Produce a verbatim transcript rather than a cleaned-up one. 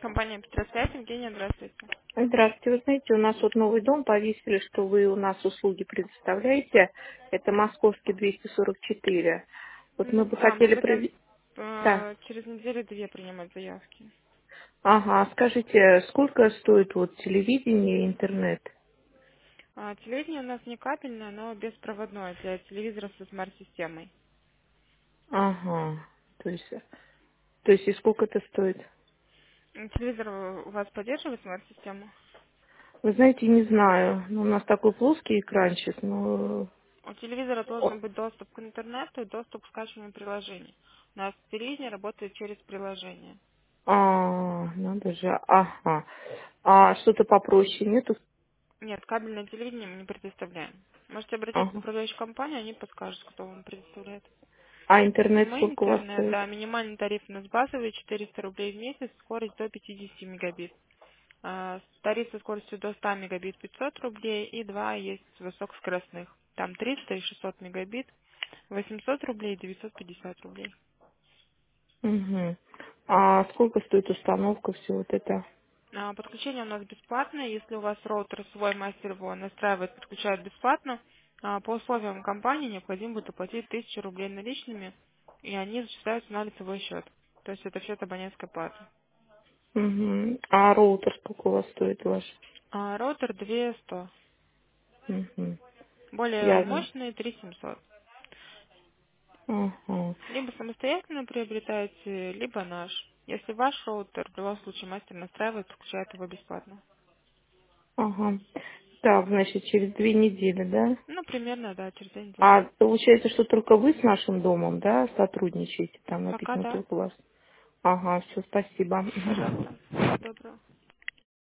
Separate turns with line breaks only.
Компания Петросвязь, Евгения, здравствуйте.
Здравствуйте. Вы знаете, у нас вот новый дом повесили, что вы у нас услуги предоставляете. Это Московский двести сорок четыре. Вот мы
Ну
бы
да, мы
хотели
будем
провести... Да.
э, через неделю-две принимать заявки.
Ага. Скажите, сколько стоит вот телевидение и интернет?
А, телевидение у нас не кабельное, но беспроводное для телевизора со смарт-системой.
Ага. То есть, то есть и сколько это стоит?
М, Телевизор у вас поддерживает смарт-систему?
Вы знаете, не знаю. Ну, у нас такой плоский экранчик, но...
У телевизора
О,
должен быть доступ к интернету и доступ к скачиванию приложений. У нас телевидение работает через приложение.
А, надо же. Ага. А что-то попроще нету?
Нет, кабельное телевидение мы не предоставляем. Можете обратиться в
Ага.
управляющую компанию, они подскажут, кто вам предоставляет.
А интернет
Мы
сколько у вас
интернет,
стоит?
да, минимальный тариф у нас базовый, четыреста рублей в месяц, скорость до пятидесяти мегабит. А, тариф со скоростью до ста мегабит пятьсот рублей и два есть высокоскоростных. Там триста и шестьсот мегабит, восемьсот рублей и девятьсот пятьдесят рублей.
Угу. А сколько стоит установка, все вот это?
А, подключение у нас бесплатное, если у вас роутер свой, мастер его настраивает, подключает бесплатно. А, по условиям компании необходимо будет оплатить тысячу рублей наличными, и они зачисляются на лицевой счет. То есть это счет абонентской платы.
Угу. А роутер сколько у вас стоит ваш?
А, роутер две сто.
Угу.
Более
Ясно.
мощные три семьсот.
Ага.
Либо самостоятельно приобретаете, либо наш. Если ваш роутер, в любом случае мастер настраивает, подключает его бесплатно.
Ага. Так, значит, через две недели, да?
Ну, примерно, да, через две недели.
А получается, что только вы с нашим домом, да, сотрудничаете? Там
Пока
написано
да.
только у вас. Ага, все, спасибо. Мгм.
Пожалуйста. Всего доброго.